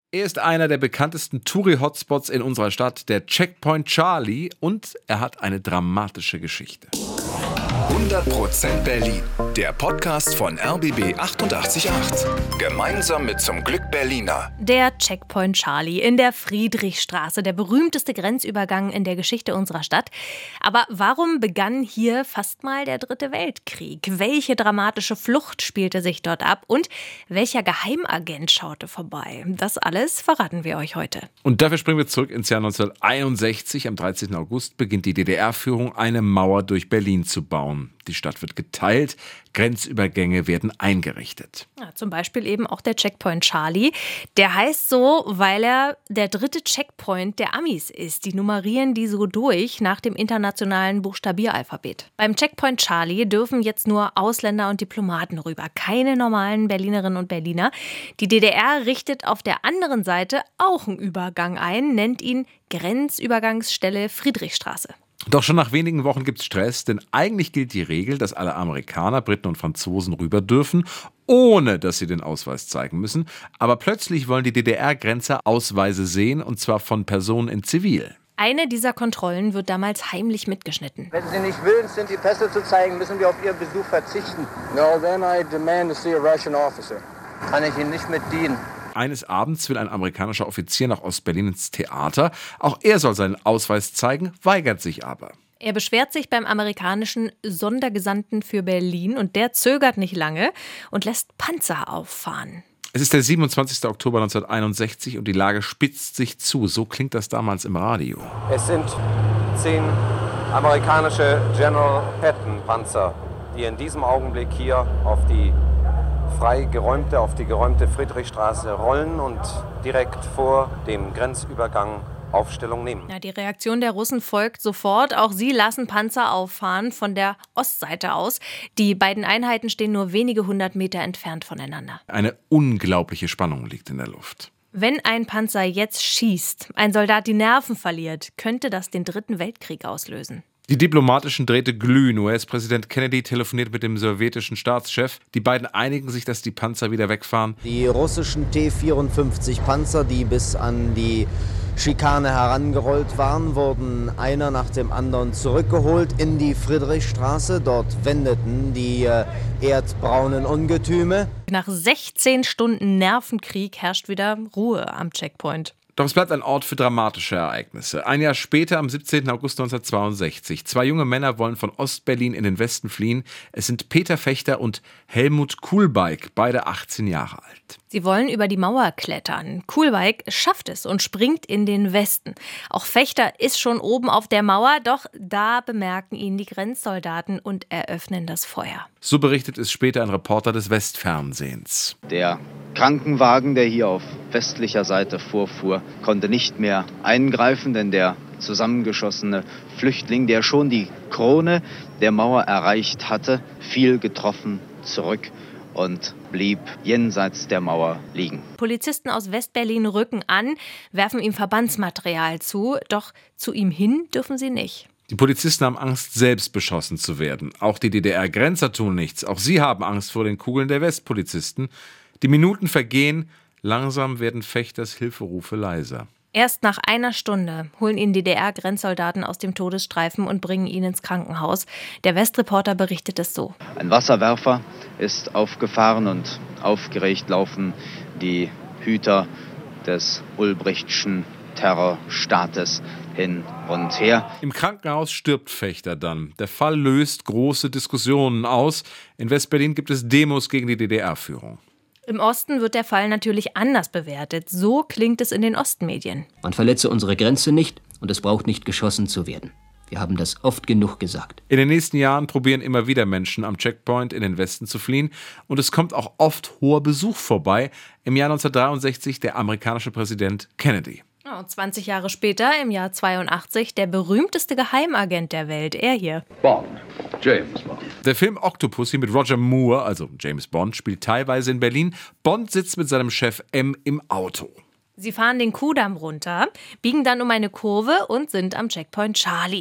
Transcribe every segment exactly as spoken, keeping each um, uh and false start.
Er ist einer der bekanntesten Touri-Hotspots in unserer Stadt, der Checkpoint Charlie, und er hat eine dramatische Geschichte. hundert Prozent Berlin, der Podcast von R B B achtundachtzig Komma acht. Gemeinsam mit Zum Glück Berliner. Der Checkpoint Charlie in der Friedrichstraße, der berühmteste Grenzübergang in der Geschichte unserer Stadt. Aber warum begann hier fast mal der Dritte Weltkrieg? Welche dramatische Flucht spielte sich dort ab? Und welcher Geheimagent schaute vorbei? Das alles verraten wir euch heute. Und dafür springen wir zurück ins Jahr neunzehnhunderteinundsechzig. Am dreizehnten August beginnt die D D R-Führung, eine Mauer durch Berlin zu bauen. Die Stadt wird geteilt, Grenzübergänge werden eingerichtet. Ja, zum Beispiel eben auch der Checkpoint Charlie. Der heißt so, weil er der dritte Checkpoint der Amis ist. Die nummerieren die so durch nach dem internationalen Buchstabieralphabet. Beim Checkpoint Charlie dürfen jetzt nur Ausländer und Diplomaten rüber, keine normalen Berlinerinnen und Berliner. Die D D R richtet auf der anderen Seite auch einen Übergang ein, nennt ihn Grenzübergangsstelle Friedrichstraße. Doch schon nach wenigen Wochen gibt's Stress, denn eigentlich gilt die Regel, dass alle Amerikaner, Briten und Franzosen rüber dürfen, ohne dass sie den Ausweis zeigen müssen. Aber plötzlich wollen die D D R-Grenzer Ausweise sehen, und zwar von Personen in Zivil. Eine dieser Kontrollen wird damals heimlich mitgeschnitten. Wenn Sie nicht willens sind, die Pässe zu zeigen, müssen wir auf Ihren Besuch verzichten. No, then I demand to see a Russian officer. Kann ich Ihnen nicht mit dienen. Eines Abends will ein amerikanischer Offizier nach Ostberlin ins Theater. Auch er soll seinen Ausweis zeigen, weigert sich aber. Er beschwert sich beim amerikanischen Sondergesandten für Berlin und der zögert nicht lange und lässt Panzer auffahren. Es ist der siebenundzwanzigsten Oktober neunzehnhunderteinundsechzig und die Lage spitzt sich zu. So klingt das damals im Radio. Es sind zehn amerikanische General Patton Panzer, die in diesem Augenblick hier auf die frei geräumte, auf die geräumte Friedrichstraße rollen und direkt vor dem Grenzübergang Aufstellung nehmen. Ja, die Reaktion der Russen folgt sofort. Auch sie lassen Panzer auffahren von der Ostseite aus. Die beiden Einheiten stehen nur wenige hundert Meter entfernt voneinander. Eine unglaubliche Spannung liegt in der Luft. Wenn ein Panzer jetzt schießt, ein Soldat die Nerven verliert, könnte das den Dritten Weltkrieg auslösen. Die diplomatischen Drähte glühen. U S-Präsident Kennedy telefoniert mit dem sowjetischen Staatschef. Die beiden einigen sich, dass die Panzer wieder wegfahren. Die russischen T vierundfünfzig Panzer, die bis an die Schikane herangerollt waren, wurden einer nach dem anderen zurückgeholt in die Friedrichstraße. Dort wendeten die äh, erdbraunen Ungetüme. Nach sechzehn Stunden Nervenkrieg herrscht wieder Ruhe am Checkpoint. Doch es bleibt ein Ort für dramatische Ereignisse. Ein Jahr später, am siebzehnten August neunzehnhundertzweiundsechzig, zwei junge Männer wollen von Ostberlin in den Westen fliehen. Es sind Peter Fechter und Helmut Kuhlbeik, beide achtzehn Jahre alt. Sie wollen über die Mauer klettern. Kuhlbeik schafft es und springt in den Westen. Auch Fechter ist schon oben auf der Mauer, doch da bemerken ihn die Grenzsoldaten und eröffnen das Feuer. So berichtet es später ein Reporter des Westfernsehens. Der Krankenwagen, der hier auf westlicher Seite vorfuhr, konnte nicht mehr eingreifen, denn der zusammengeschossene Flüchtling, der schon die Krone der Mauer erreicht hatte, fiel getroffen zurück und blieb jenseits der Mauer liegen. Polizisten aus Westberlin rücken an, werfen ihm Verbandsmaterial zu, doch zu ihm hin dürfen sie nicht. Die Polizisten haben Angst, selbst beschossen zu werden. Auch die D D R-Grenzer tun nichts. Auch sie haben Angst vor den Kugeln der Westpolizisten. Die Minuten vergehen, langsam werden Fechters Hilferufe leiser. Erst nach einer Stunde holen ihn D D R-Grenzsoldaten aus dem Todesstreifen und bringen ihn ins Krankenhaus. Der Westreporter berichtet es so. Ein Wasserwerfer ist aufgefahren und aufgeregt laufen die Hüter des Ulbrichtschen Terrorstaates hin und her. Im Krankenhaus stirbt Fechter dann. Der Fall löst große Diskussionen aus. In Westberlin gibt es Demos gegen die D D R-Führung. Im Osten wird der Fall natürlich anders bewertet. So klingt es in den Ostmedien. Man verletze unsere Grenze nicht und es braucht nicht geschossen zu werden. Wir haben das oft genug gesagt. In den nächsten Jahren probieren immer wieder Menschen am Checkpoint in den Westen zu fliehen. Und es kommt auch oft hoher Besuch vorbei. Im Jahr neunzehnhundertdreiundsechzig der amerikanische Präsident Kennedy. Oh, zwanzig Jahre später, im Jahr zweiundachtzig, der berühmteste Geheimagent der Welt, er hier. Bond, James Bond. Der Film Octopussy mit Roger Moore, also James Bond, spielt teilweise in Berlin. Bond sitzt mit seinem Chef M im Auto. Sie fahren den Kudamm runter, biegen dann um eine Kurve und sind am Checkpoint Charlie.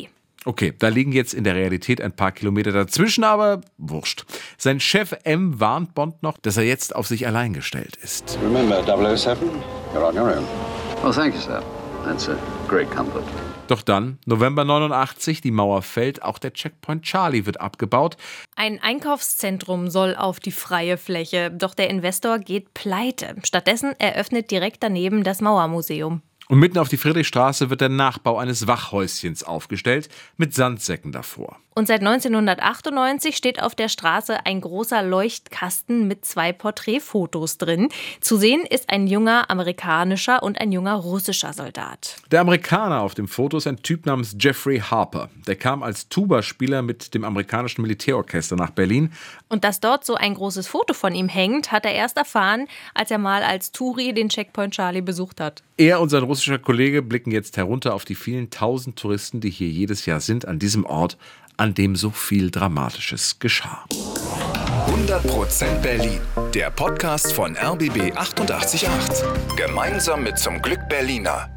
Okay, da liegen jetzt in der Realität ein paar Kilometer dazwischen, aber wurscht. Sein Chef M warnt Bond noch, dass er jetzt auf sich allein gestellt ist. Remember double oh seven? You're on your own. Well, thank you, sir. That's a great comfort. Doch dann, November neunundachtzig, die Mauer fällt, auch der Checkpoint Charlie wird abgebaut. Ein Einkaufszentrum soll auf die freie Fläche, doch der Investor geht pleite. Stattdessen eröffnet direkt daneben das Mauermuseum. Und mitten auf die Friedrichstraße wird der Nachbau eines Wachhäuschens aufgestellt, mit Sandsäcken davor. Und seit neunzehnhundertachtundneunzig steht auf der Straße ein großer Leuchtkasten mit zwei Porträtfotos drin. Zu sehen ist ein junger amerikanischer und ein junger russischer Soldat. Der Amerikaner auf dem Foto ist ein Typ namens Jeffrey Harper. Der kam als Tuba-Spieler mit dem amerikanischen Militärorchester nach Berlin. Und dass dort so ein großes Foto von ihm hängt, hat er erst erfahren, als er mal als Touri den Checkpoint Charlie besucht hat. Er und sein russischer Kollege blicken jetzt herunter auf die vielen tausend Touristen, die hier jedes Jahr sind, an diesem Ort, an dem so viel Dramatisches geschah. hundert Prozent Berlin, der Podcast von R B B achtundachtzig Komma acht. Gemeinsam mit Zum Glück Berliner.